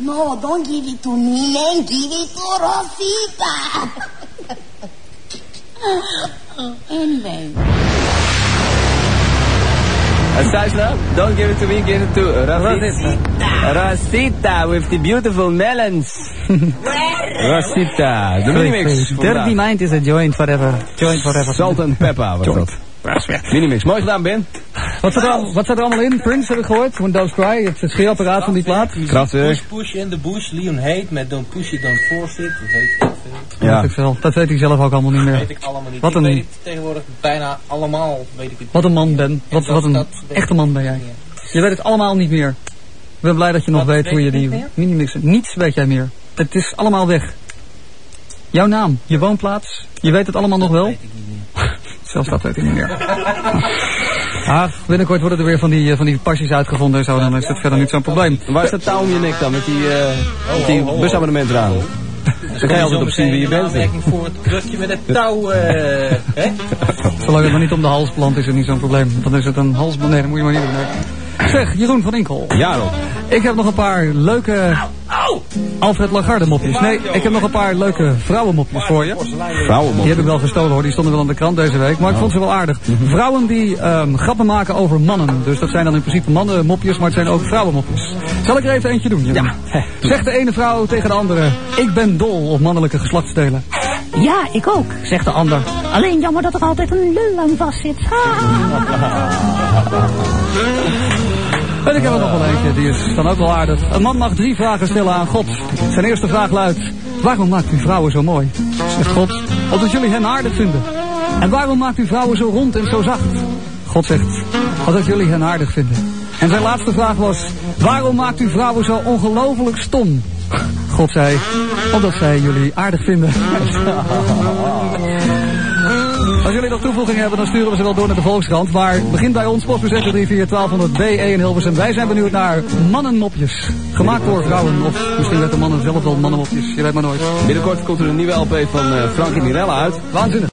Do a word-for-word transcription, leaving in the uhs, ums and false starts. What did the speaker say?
No, don't give it to me, man. Give it to Rosita. Anyway. Aside now, don't give it to me, give it to Rosita. Rosita with the beautiful melons. Rosita, de minimix. Dirty Mind is a joint forever. Joint forever. Salt and pepper was dat. Minimix, mooi gedaan, Ben. Wat staat er, al, wat staat er allemaal in? Prince heb ik gehoord, When Doves Cry, het scheerapparaat van die plaat. Krachtig. Push, push in the bush, Leon Hate met Don't Push It, Don't Force It. Dat weet ik veel. Ja. Dat, weet ik zelf. Dat weet ik zelf ook allemaal niet meer. Dat weet ik allemaal niet. Wat ik een, weet het tegenwoordig bijna allemaal, weet ik het. Wat een man ben. Wat, wat een echte man ben jij. Je weet het allemaal niet meer. Ik ben blij dat je nog wat weet weet hoe je die minimixen... Niets weet jij meer. Het is allemaal weg. Jouw naam, je woonplaats, je weet het allemaal nog wel? Dat weet ik niet meer. Zelfs dat weet ik niet meer. Ah, binnenkort worden er weer van die, van die pasjes uitgevonden en zo, dan is het verder niet zo'n probleem. Waar is dat touw om je nek dan, met die, uh, oh, met die oh, oh, busabonnement eraan? Zo kan je altijd op zien wie je bent. Aanmerking voor het krukje met het touw, uh, hè? Zolang het maar niet om de hals plant is het niet zo'n probleem. Dan is het een halsband, nee, dat moet je maar niet doen. Zeg, Jeroen van Inkel. Ja, Rob. Ik heb nog een paar leuke Alfred Lagarde mopjes. Nee, ik heb nog een paar leuke vrouwenmopjes voor je. Vrouwenmopjes? Die heb ik wel gestolen hoor, die stonden wel aan de krant deze week. Maar ik vond ze wel aardig. Vrouwen die um, grappen maken over mannen. Dus dat zijn dan in principe mannenmopjes, maar het zijn ook vrouwenmopjes. Zal ik er even eentje doen? Jeroen? Ja. Zegt de ene vrouw tegen de andere: ik ben dol op mannelijke geslachtsdelen. Ja, ik ook, zegt de ander. Alleen jammer dat er altijd een lul aan vast zit. En ik heb er nog wel eentje, die is dan ook wel aardig. Een man mag drie vragen stellen aan God. Zijn eerste vraag luidt: waarom maakt u vrouwen zo mooi? Zegt God: omdat jullie hen aardig vinden. En waarom maakt u vrouwen zo rond en zo zacht? God zegt: omdat jullie hen aardig vinden. En zijn laatste vraag was: waarom maakt u vrouwen zo ongelooflijk stom? God zei: omdat zij jullie aardig vinden. Als jullie nog toevoegingen hebben, dan sturen we ze wel door naar de Volkskrant. Maar begin bij ons, postbus drie vier twaalfhonderd B E in Hilversum. Wij zijn benieuwd naar mannenmopjes. Gemaakt door vrouwen, of misschien weten mannen zelf wel mannenmopjes. Je weet maar nooit. Binnenkort komt er een nieuwe L P van uh, Frankie Mirella uit. Waanzinnig.